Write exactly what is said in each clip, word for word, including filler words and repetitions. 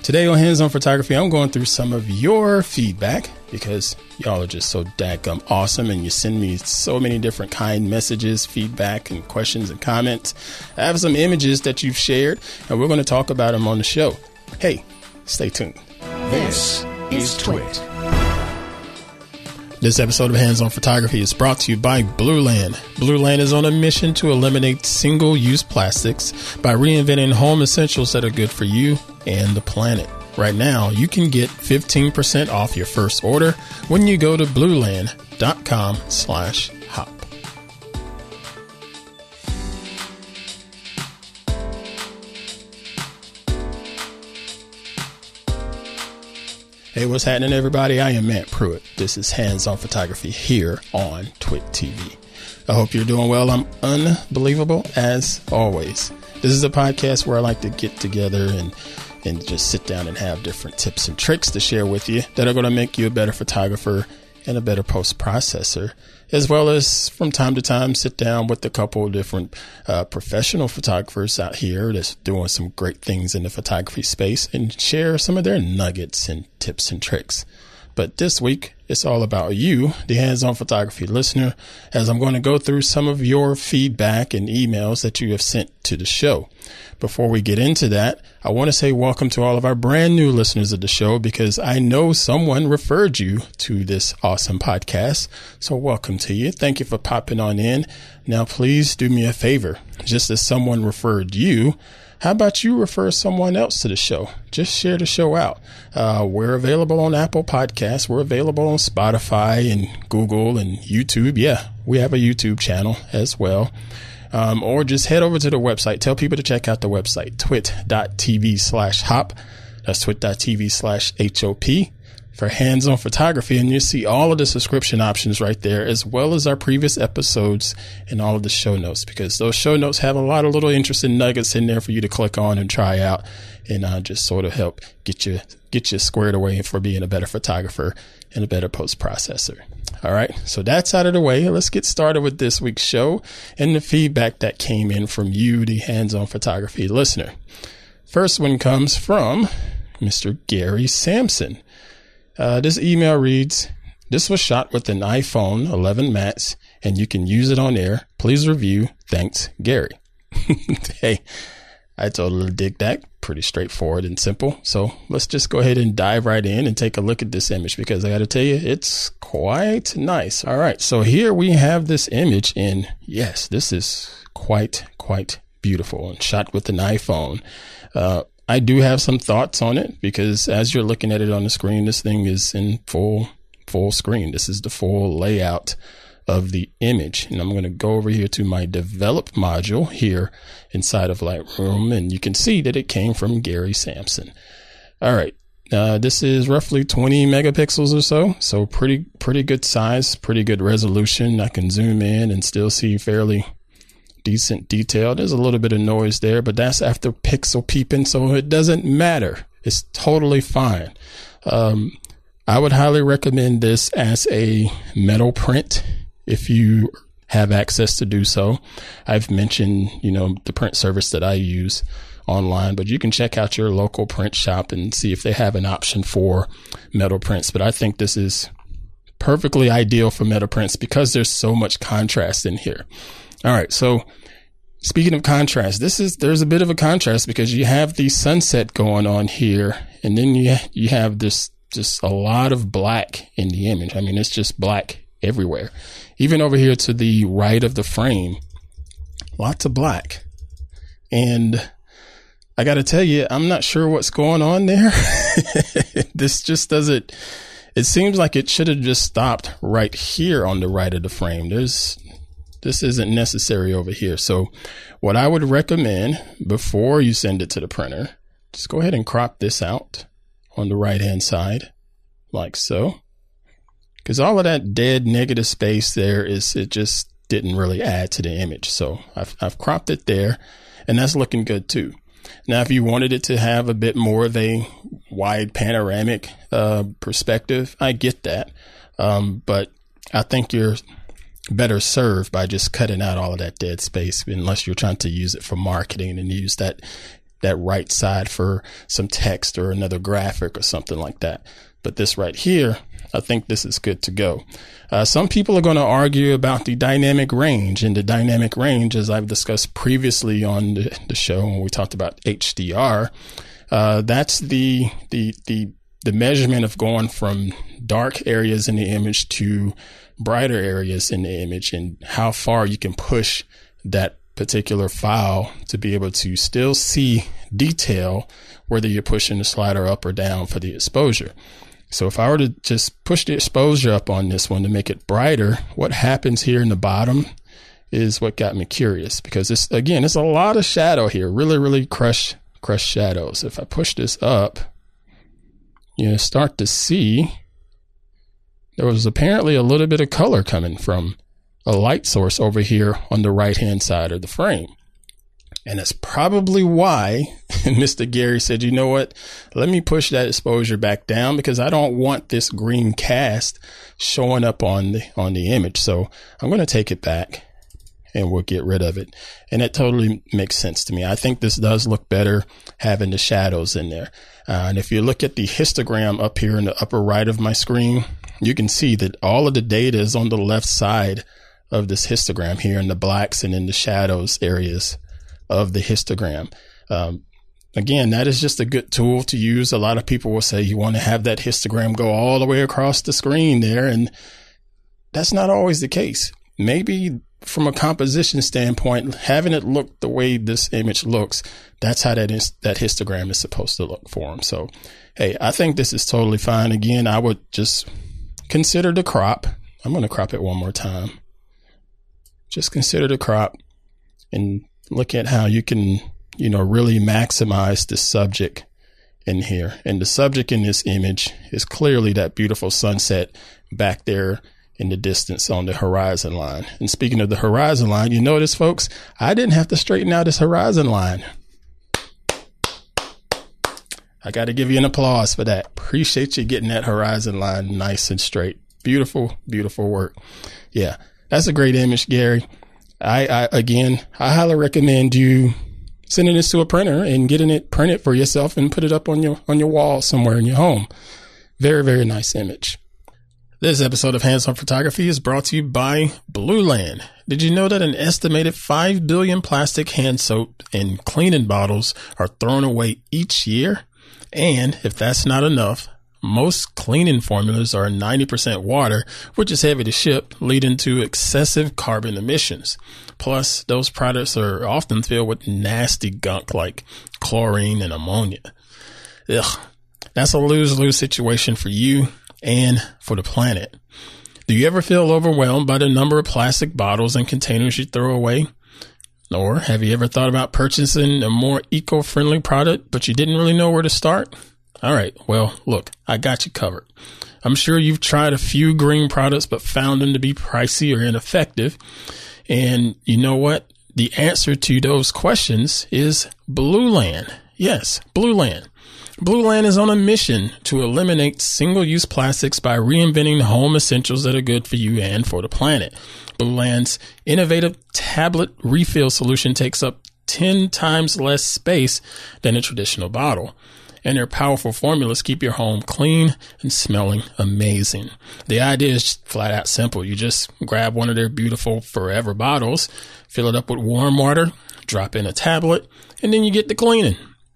Today on Hands On Photography, I'm going through some of your feedback because y'all are just so dadgum awesome and you send me so many different kind messages, feedback, and questions and comments. I have some images that you've shared and we're going to talk about them on the show. Hey, stay tuned. This is Twit. This episode of Hands On Photography is brought to you by Blueland. Blueland is on a mission to eliminate single-use plastics by reinventing home essentials that are good for you and the planet. Right now, you can get fifteen percent off your first order when you go to blueland.com slash hop. Hey, what's happening, everybody? I am Matt Pruitt. This is Hands On Photography here on Twit T V. I hope you're doing well. I'm unbelievable as always. This is a podcast where I like to get together and and just sit down and have different tips and tricks to share with you that are going to make you a better photographer and a better post-processor, as well as from time to time sit down with a couple of different uh, professional photographers out here that's doing some great things in the photography space and share some of their nuggets and tips and tricks. But this week, it's all about you, the Hands-On Photography listener, as I'm going to go through some of your feedback and emails that you have sent to the show. Before we get into that, I want to say welcome to all of our brand new listeners of the show because I know someone referred you to this awesome podcast. So welcome to you. Thank you for popping on in. Now, please do me a favor. Just as someone referred you, how about you refer someone else to the show? Just share the show out. Uh, we're available on Apple Podcasts. We're available on Spotify and Google and YouTube. Yeah, we have a YouTube channel as well. Um, or just head over to the website. Tell people to check out the website, twit.tv slash hop. That's twit.tv slash H O P for Hands On Photography. And you'll see all of the subscription options right there, as well as our previous episodes and all of the show notes, because those show notes have a lot of little interesting nuggets in there for you to click on and try out and uh, just sort of help get you, get you squared away for being a better photographer and a better post processor. All right. So that's out of the way. Let's get started with this week's show and the feedback that came in from you, the Hands On Photography listener. First one comes from Mister Gary Sampson. Uh, this email reads, "This was shot with an iPhone eleven Max and you can use it on air. Please review. Thanks, Gary." Hey, I totally dig that. Pretty straightforward and simple. So let's just go ahead and dive right in and take a look at this image because I got to tell you, it's quite nice. All right. So here we have this image and yes, this is quite, quite beautiful and shot with an iPhone. Uh, I do have some thoughts on it because as you're looking at it on the screen, this thing is in full, full screen. This is the full layout of the image. And I'm going to go over here to my develop module here inside of Lightroom. And you can see that it came from Gary Sampson. All right. Uh, this is roughly twenty megapixels or so. So pretty, pretty good size, pretty good resolution. I can zoom in and still see fairly decent detail. There's a little bit of noise there, but that's after pixel peeping. So it doesn't matter. It's totally fine. Um, I would highly recommend this as a metal print if you have access to do so. I've mentioned, you know, the print service that I use online, but you can check out your local print shop and see if they have an option for metal prints. But I think this is perfectly ideal for metal prints because there's so much contrast in here. All right. So speaking of contrast, this is, there's a bit of a contrast because you have the sunset going on here and then you, you have this, just a lot of black in the image. I mean, it's just black everywhere. Even over here to the right of the frame, lots of black. And I got to tell you, I'm not sure what's going on there. This just doesn't, it seems like it should have just stopped right here on the right of the frame. There's, this isn't necessary over here. So what I would recommend before you send it to the printer, just go ahead and crop this out on the right hand side like so. Because all of that dead negative space there is, it just didn't really add to the image. So I've, I've cropped it there and that's looking good too. Now, if you wanted it to have a bit more of a wide panoramic uh, perspective, I get that. Um, but I think you're better served by just cutting out all of that dead space unless you're trying to use it for marketing and use that that right side for some text or another graphic or something like that. But this right here, I think this is good to go. Uh, some people are going to argue about the dynamic range, and the dynamic range, as I've discussed previously on the, the show when we talked about H D R, uh, that's the, the, the, the measurement of going from dark areas in the image to brighter areas in the image, and how far you can push that particular file to be able to still see detail, whether you're pushing the slider up or down for the exposure. So if I were to just push the exposure up on this one to make it brighter, what happens here in the bottom is what got me curious, because it's, again, it's a lot of shadow here, really, really crushed, crushed shadows. If I push this up, you start to see there was apparently a little bit of color coming from a light source over here on the right-hand side of the frame. And that's probably why Mister Gary said, you know what, let me push that exposure back down, because I don't want this green cast showing up on the, on the image. So I'm going to take it back and we'll get rid of it. And it totally makes sense to me. I think this does look better having the shadows in there. Uh, and if you look at the histogram up here in the upper right of my screen, you can see that all of the data is on the left side of this histogram here in the blacks and in the shadows areas of the histogram. Um, again, that is just a good tool to use. A lot of people will say you want to have that histogram go all the way across the screen there, and that's not always the case. Maybe from a composition standpoint, having it look the way this image looks, that's how that is, that histogram is supposed to look for them. So, hey, I think this is totally fine. Again, I would just consider the crop. I'm going to crop it one more time. Just consider the crop and look at how you can, you know, really maximize the subject in here. And the subject in this image is clearly that beautiful sunset back there in the distance on the horizon line. And speaking of the horizon line, you notice, folks, I didn't have to straighten out this horizon line. I got to give you an applause for that. Appreciate you getting that horizon line nice and straight. Beautiful, beautiful work. Yeah, that's a great image, Gary. I, I, again, I highly recommend you sending this to a printer and getting it printed for yourself and put it up on your, on your wall somewhere in your home. Very, very nice image. This episode of Hands On Photography is brought to you by Blueland. Did you know that an estimated five billion plastic hand soap and cleaning bottles are thrown away each year? And if that's not enough, most cleaning formulas are ninety percent water, which is heavy to ship, leading to excessive carbon emissions. Plus, those products are often filled with nasty gunk like chlorine and ammonia. Ugh, that's a lose-lose situation for you and for the planet. Do you ever feel overwhelmed by the number of plastic bottles and containers you throw away? Or have you ever thought about purchasing a more eco-friendly product, but you didn't really know where to start? All right. Well, look, I got you covered. I'm sure you've tried a few green products, but found them to be pricey or ineffective. And you know what? The answer to those questions is Blueland. Yes, Blueland. Blueland is on a mission to eliminate single-use plastics by reinventing the home essentials that are good for you and for the planet. Blueland's innovative tablet refill solution takes up ten times less space than a traditional bottle. And their powerful formulas keep your home clean and smelling amazing. The idea is flat out simple. You just grab one of their beautiful Forever bottles, fill it up with warm water, drop in a tablet, and then you get the cleaning.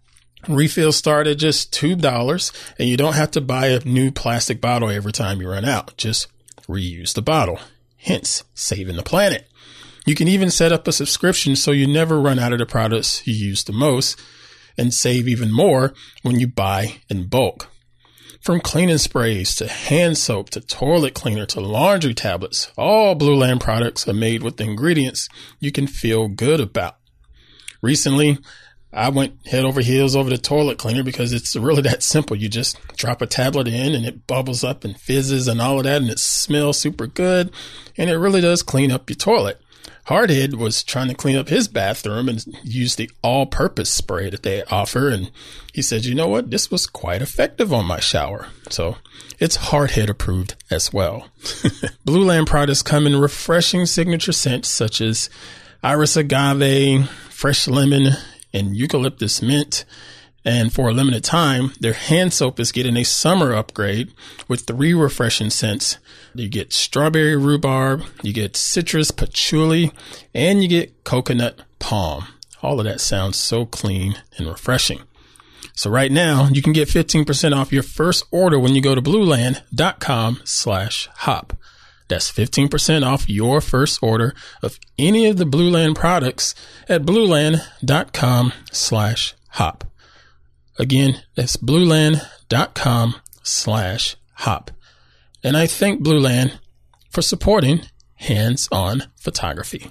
Refills start at just two dollars, and you don't have to buy a new plastic bottle every time you run out. Just reuse the bottle, hence saving the planet. You can even set up a subscription so you never run out of the products you use the most, and save even more when you buy in bulk. From cleaning sprays to hand soap to toilet cleaner to laundry tablets, all Blueland products are made with ingredients you can feel good about. Recently, I went head over heels over the toilet cleaner because it's really that simple. You just drop a tablet in and it bubbles up and fizzes and all of that, and it smells super good, and it really does clean up your toilet. Hardhead was trying to clean up his bathroom and used the all-purpose spray that they offer, and he said, you know what, this was quite effective on my shower. So it's Hardhead approved as well. Blueland products come in refreshing signature scents such as Iris Agave, Fresh Lemon, and eucalyptus mint. And for a limited time, their hand soap is getting a summer upgrade with three refreshing scents. You get strawberry rhubarb, you get citrus patchouli, and you get coconut palm. All of that sounds so clean and refreshing. So right now, you can get fifteen percent off your first order when you go to blueland.com slash hop. That's fifteen percent off your first order of any of the Blueland products at blueland.com slash hop. Again, that's blueland.com slash hop. And I thank Blueland for supporting hands-on photography.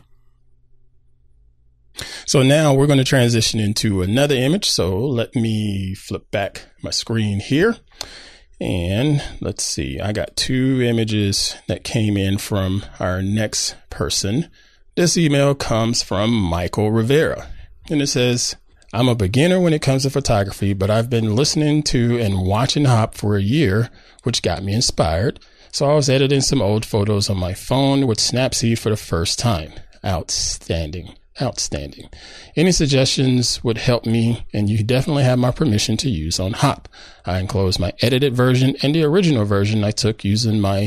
So now we're going to transition into another image. So let me flip back my screen here. And let's see, I got two images that came in from our next person. This email comes from Michael Rivera. And it says, I'm a beginner when it comes to photography, but I've been listening to and watching Hop for a year, which got me inspired. So I was editing some old photos on my phone with Snapseed for the first time. Outstanding. Outstanding. Any suggestions would help me, and you definitely have my permission to use on Hop. I enclosed my edited version and the original version I took using my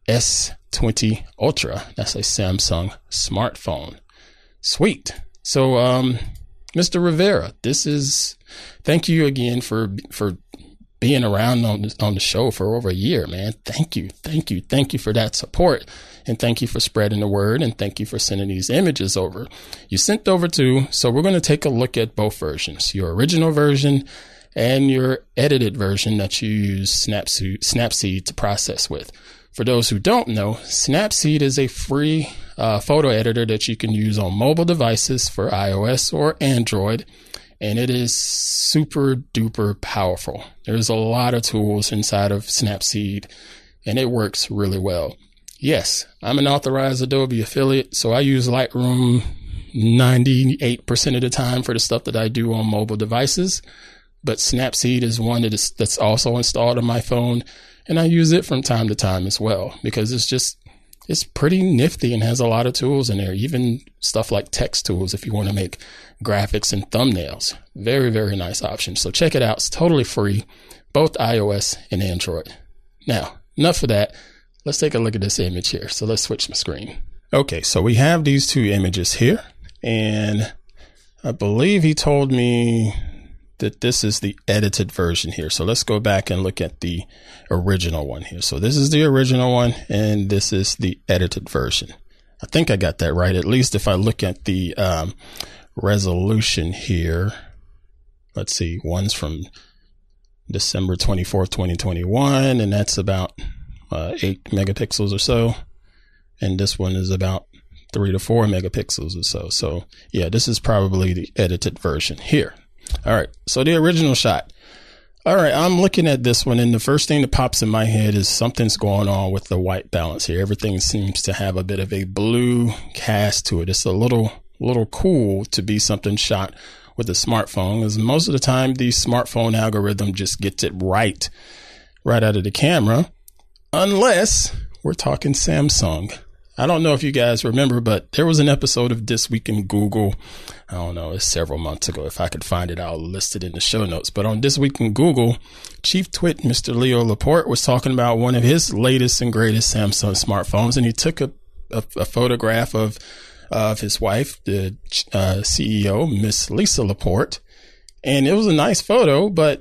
S twenty Ultra. That's a Samsung smartphone. Sweet. So, um, Mister Rivera, this is, thank you again for, for being around on the, on the show for over a year, man. Thank you. Thank you. Thank you for that support. And thank you for spreading the word. And thank you for sending these images over. You sent over two. So we're going to take a look at both versions, your original version and your edited version that you use Snapseed, Snapseed to process with. For those who don't know, Snapseed is a free uh, photo editor that you can use on mobile devices for iOS or Android. And it is super duper powerful. There's a lot of tools inside of Snapseed, and it works really well. Yes, I'm an authorized Adobe affiliate, so I use Lightroom ninety-eight percent of the time for the stuff that I do on mobile devices. But Snapseed is one that is, that's also installed on my phone, and I use it from time to time as well because it's just, it's pretty nifty and has a lot of tools in there, even stuff like text tools if you want to make graphics and thumbnails. Very, very nice option. So check it out. It's totally free, both iOS and Android. Now, enough of that. Let's take a look at this image here. So let's switch my screen. Okay, so we have these two images here, and I believe he told me that this is the edited version here. So let's go back and look at the original one here. So this is the original one, and this is the edited version. I think I got that right. At least if I look at the um, resolution here, let's see, one's from December twenty-fourth, twenty twenty-one, and that's about uh, eight megapixels or so. And this one is about three to four megapixels or so. So yeah, this is probably the edited version here. All right. So the original shot. All right. I'm looking at this one, and the first thing that pops in my head is something's going on with the white balance here. Everything seems to have a bit of a blue cast to it. It's a little, little cool to be something shot with a smartphone, because most of the time the smartphone algorithm just gets it right, right out of the camera, unless we're talking Samsung. I don't know if you guys remember, but there was an episode of This Week in Google. I don't know, it's several months ago. If I could find it, I'll list it in the show notes. But on This Week in Google, Chief Twit, Mister Leo Laporte, was talking about one of his latest and greatest Samsung smartphones. And he took a, a, a photograph of, of his wife, the uh, C E O, Miss Lisa Laporte. And it was a nice photo, but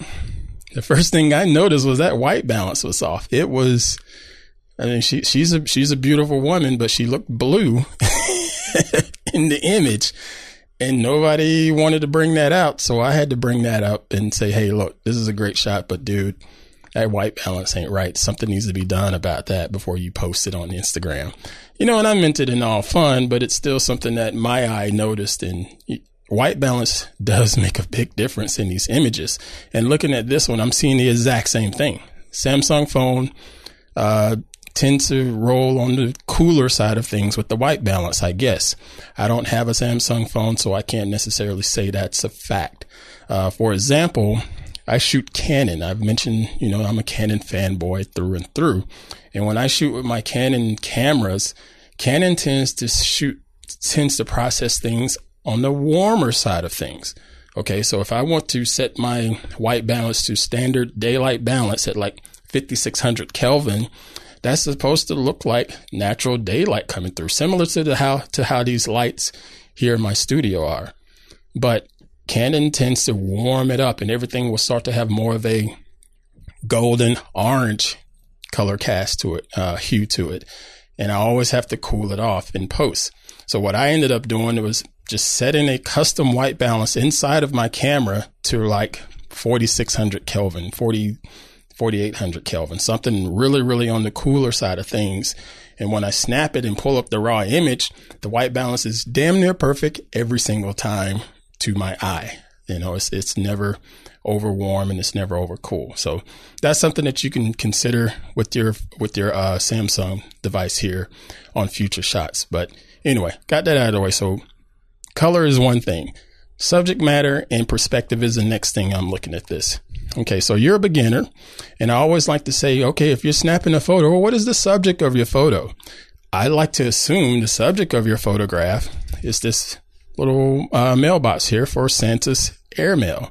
the first thing I noticed was that white balance was off. It was... I mean, she, she's a, she's a beautiful woman, but she looked blue in the image, and nobody wanted to bring that out. So I had to bring that up and say, hey, look, this is a great shot, but dude, that white balance ain't right. Something needs to be done about that before you post it on Instagram. You know, and I meant it in all fun, but it's still something that my eye noticed, and white balance does make a big difference in these images. And looking at this one, I'm seeing the exact same thing. Samsung phone, uh, tend to roll on the cooler side of things with the white balance, I guess. I don't have a Samsung phone, so I can't necessarily say that's a fact. Uh, for example, I shoot Canon. I've mentioned, you know, I'm a Canon fanboy through and through. And when I shoot with my Canon cameras, Canon tends to shoot, tends to process things on the warmer side of things. Okay, so if I want to set my white balance to standard daylight balance at like fifty-six hundred Kelvin, that's supposed to look like natural daylight coming through, similar to the how to how these lights here in my studio are. But Canon tends to warm it up and everything will start to have more of a golden orange color cast to it, uh, hue to it. And I always have to cool it off in post. So what I ended up doing was just setting a custom white balance inside of my camera to like forty-six hundred Kelvin, forty, forty-eight hundred Kelvin, something really, really on the cooler side of things. And when I snap it and pull up the raw image, the white balance is damn near perfect every single time to my eye. You know, it's, it's never over warm and it's never over cool. So that's something that you can consider with your, with your, uh, Samsung device here on future shots. But anyway, got that out of the way. So color is one thing. Subject matter and perspective is the next thing I'm looking at this. Okay, so you're a beginner, and I always like to say, okay, if you're snapping a photo, well, what is the subject of your photo? I like to assume the subject of your photograph is this little uh, mailbox here for Santa's airmail.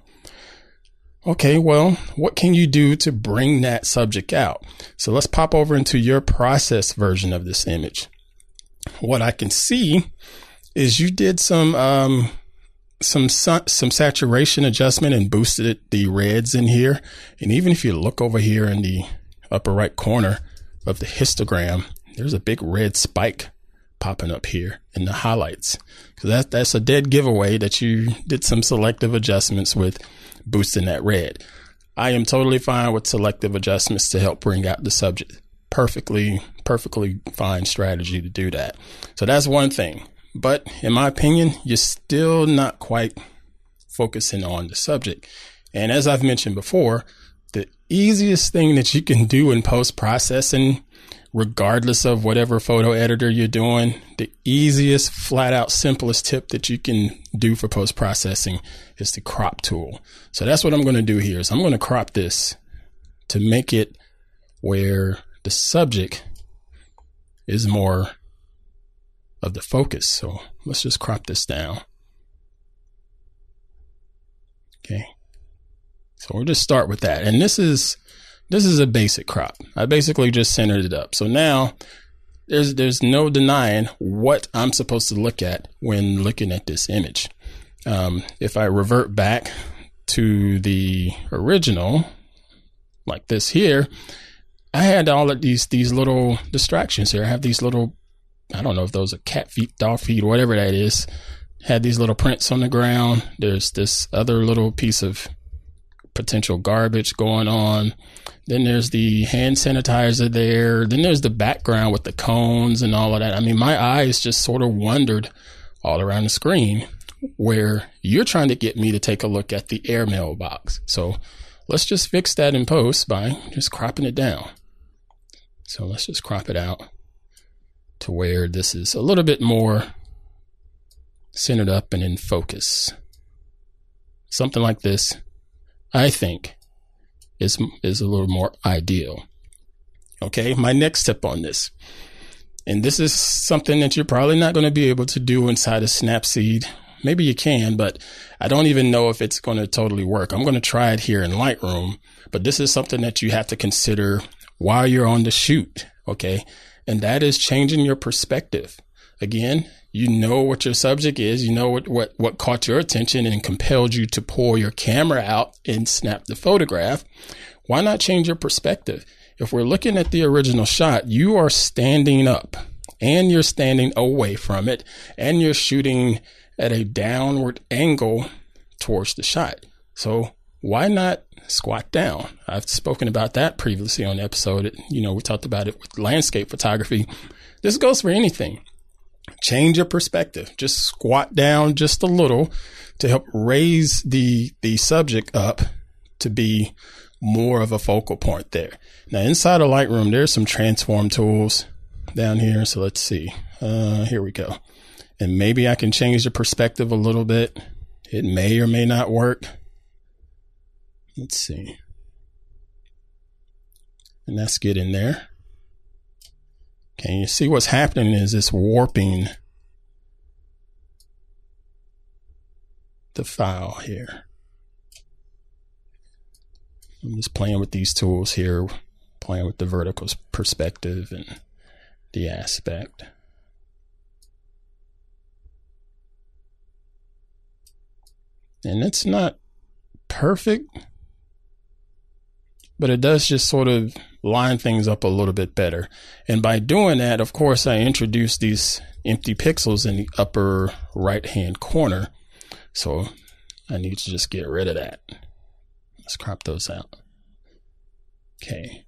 Okay, well, what can you do to bring that subject out? So let's pop over into your process version of this image. What I can see is you did some um, some sun, some saturation adjustment and boosted the reds in here. And even if you look over here in the upper right corner of the histogram, there's a big red spike popping up here in the highlights. So that, that's a dead giveaway that you did some selective adjustments with boosting that red. I am totally fine with selective adjustments to help bring out the subject. Perfectly, perfectly fine strategy to do that. So that's one thing. But in my opinion, you're still not quite focusing on the subject. And as I've mentioned before, the easiest thing that you can do in post-processing, regardless of whatever photo editor you're doing, the easiest, flat out, simplest tip that you can do for post-processing is the crop tool. So that's what I'm going to do here is I'm going to crop this to make it where the subject is more of the focus. So let's just crop this down. Okay. So we'll just start with that. And this is, this is a basic crop. I basically just centered it up. So now there's, there's no denying what I'm supposed to look at when looking at this image. Um, if I revert back to the original, like this here, I had all of these, these little distractions here. I have these little, I don't know if those are cat feet, dog feet, whatever that is. Had these little prints on the ground. There's this other little piece of potential garbage going on. Then there's the hand sanitizer there. Then there's the background with the cones and all of that. I mean, my eyes just sort of wandered all around the screen where you're trying to get me to take a look at the airmail box. So let's just fix that in post by just cropping it down. So let's just crop it out to where this is a little bit more centered up and in focus. Something like this, I think, is, is a little more ideal. Okay, my next tip on this, and this is something that you're probably not going to be able to do inside of Snapseed. Maybe you can, but I don't even know if it's going to totally work. I'm going to try it here in Lightroom, but this is something that you have to consider while you're on the shoot. Okay. And that is changing your perspective. Again, you know what your subject is. You know what, what, what caught your attention and compelled you to pull your camera out and snap the photograph. Why not change your perspective? If we're looking at the original shot, you are standing up and you're standing away from it and you're shooting at a downward angle towards the shot. So why not squat down? I've spoken about that previously on the episode. You know, we talked about it with landscape photography. This goes for anything. Change your perspective. Just squat down just a little to help raise the, the subject up to be more of a focal point there. Now, inside of Lightroom, there's some transform tools down here. So let's see. Uh, here we go. And maybe I can change the perspective a little bit. It may or may not work. Let's see. And that's good in there. Okay, you see what's happening is this warping the file here. I'm just playing with these tools here, playing with the vertical perspective and the aspect. And it's not perfect, but it does just sort of line things up a little bit better. And by doing that, of course, I introduced these empty pixels in the upper right hand corner. So I need to just get rid of that. Let's crop those out. Okay.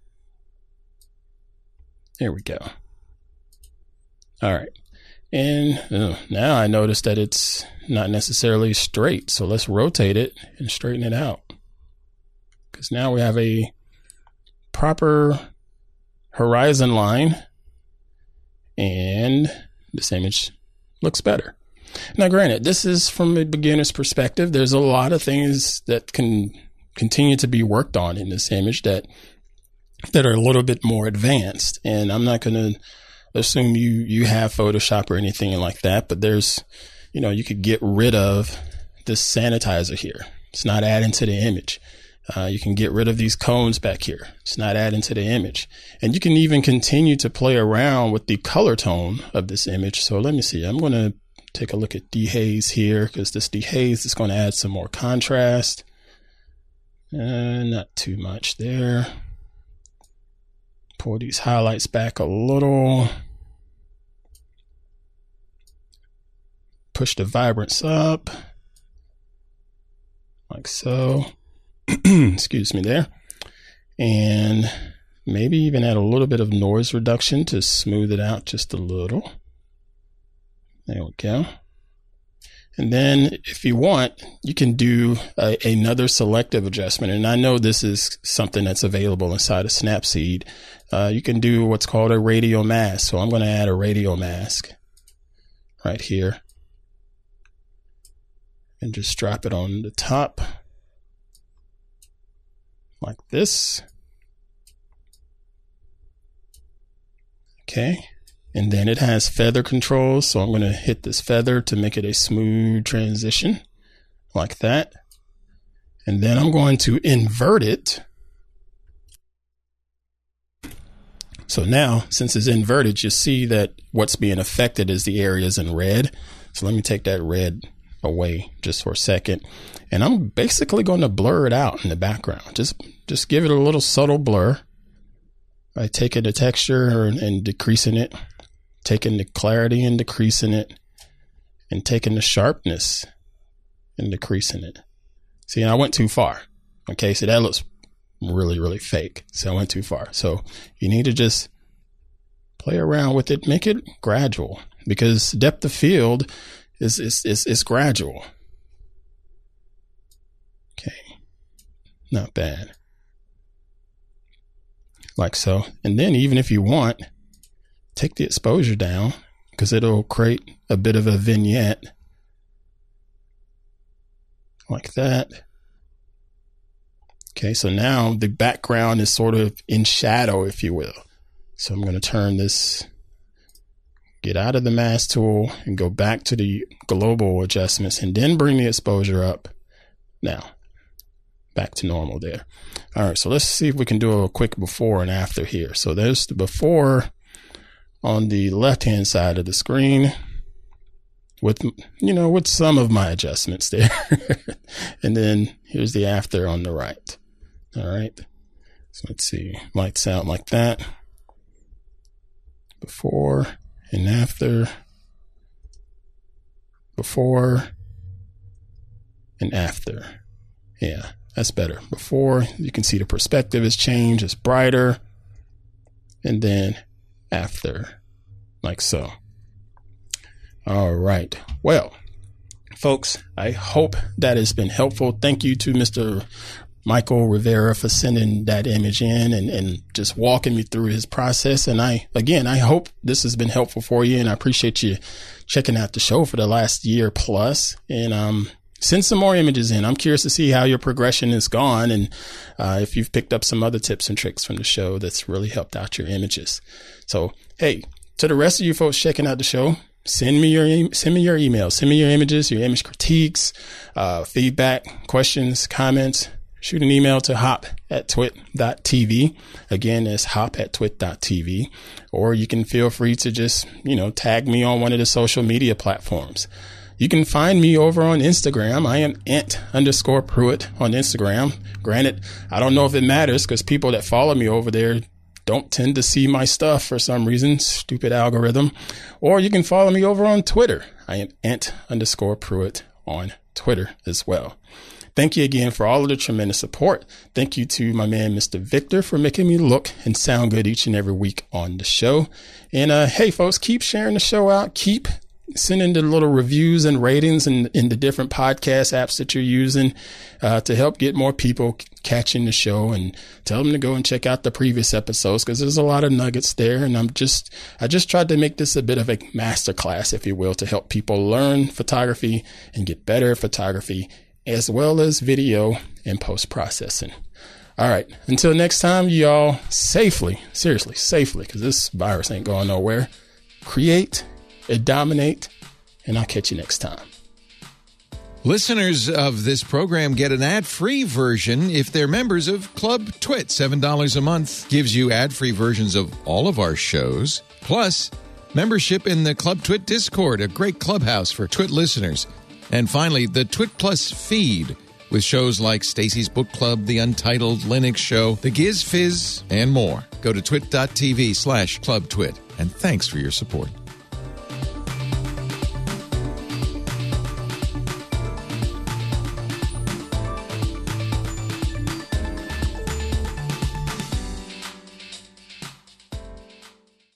There we go. All right. And uh, now I notice that it's not necessarily straight. So let's rotate it and straighten it out. Because now we have a proper horizon line and this image looks better. Now, granted, this is from a beginner's perspective. There's a lot of things that can continue to be worked on in this image that that are a little bit more advanced. And I'm not going to assume you you have Photoshop or anything like that, but there's, you know, you could get rid of this sanitizer here. It's not adding to the image. Uh, you can get rid of these cones back here. It's not adding to the image. And you can even continue to play around with the color tone of this image. So let me see. I'm going to take a look at dehaze here because this dehaze is going to add some more contrast. Uh, not too much there. Pull these highlights back a little. Push the vibrance up. Like so. Excuse me there. And maybe even add a little bit of noise reduction to smooth it out just a little. There we go. And then if you want, you can do a, another selective adjustment. And I know this is something that's available inside of Snapseed. Uh, you can do what's called a radial mask. So I'm going to add a radial mask right here. And just drop it on the top. Like this. Okay. And then it has feather controls. So I'm going to hit this feather to make it a smooth transition like that. And then I'm going to invert it. So now, since it's inverted, you see that what's being affected is the areas in red. So let me take that red away just for a second. And I'm basically going to blur it out in the background. Just, just give it a little subtle blur by taking the texture and, and decreasing it, taking the clarity and decreasing it, and taking the sharpness and decreasing it. See, I went too far. Okay, so that looks really, really fake. So I went too far. So you need to just play around with it, make it gradual, because depth of field is is is, is gradual. Okay, not bad. Like so. And then even if you want, take the exposure down because it'll create a bit of a vignette like that. Okay, so now the background is sort of in shadow, if you will. So I'm going to turn this, get out of the mask tool and go back to the global adjustments and then bring the exposure up. Now, back to normal there. All right, so let's see if we can do a quick before and after here. So there's the before on the left-hand side of the screen with, you know, with some of my adjustments there. And then here's the after on the right. All right. So let's see, lights out like that. Before and after. Before and after. Yeah, that's better. Before, you can see the perspective has changed. It's brighter. And then after, like so. All right. Well, folks, I hope that has been helpful. Thank you to Mister Michael Rivera for sending that image in and, and just walking me through his process. And I, again, I hope this has been helpful for you. And I appreciate you checking out the show for the last year plus. And um, send some more images in. I'm curious to see how your progression has gone. And uh, if you've picked up some other tips and tricks from the show that's really helped out your images. So, hey, to the rest of you folks checking out the show, send me your e- send me your email, send me your images, your image critiques, uh, feedback, questions, comments. Shoot an email to hop at twit dot t v. Again, it's hop at twit dot t v. Or you can feel free to just, you know, tag me on one of the social media platforms. You can find me over on Instagram. I am ant underscore Pruitt on Instagram. Granted, I don't know if it matters because people that follow me over there don't tend to see my stuff for some reason. Stupid algorithm. Or you can follow me over on Twitter. I am ant underscore Pruitt on Twitter as well. Thank you again for all of the tremendous support. Thank you to my man, Mister Victor, for making me look and sound good each and every week on the show. And uh, hey, folks, keep sharing the show out. Keep sending the little reviews and ratings in, in the different podcast apps that you're using uh, to help get more people catching the show, and tell them to go and check out the previous episodes because there's a lot of nuggets there. And I'm just, I just tried to make this a bit of a masterclass, if you will, to help people learn photography and get better at photography, as well as video and post-processing. All right. Until next time, y'all safely, seriously, safely, because this virus ain't going nowhere. Create and dominate, and I'll catch you next time. Listeners of this program get an ad-free version if they're members of Club Twit. seven dollars a month gives you ad-free versions of all of our shows, plus membership in the Club Twit Discord, a great clubhouse for Twit listeners. And finally, the Twit Plus feed with shows like Stacy's Book Club, The Untitled Linux Show, The Giz Fizz, and more. Go to twit dot t v slash club twit. And thanks for your support.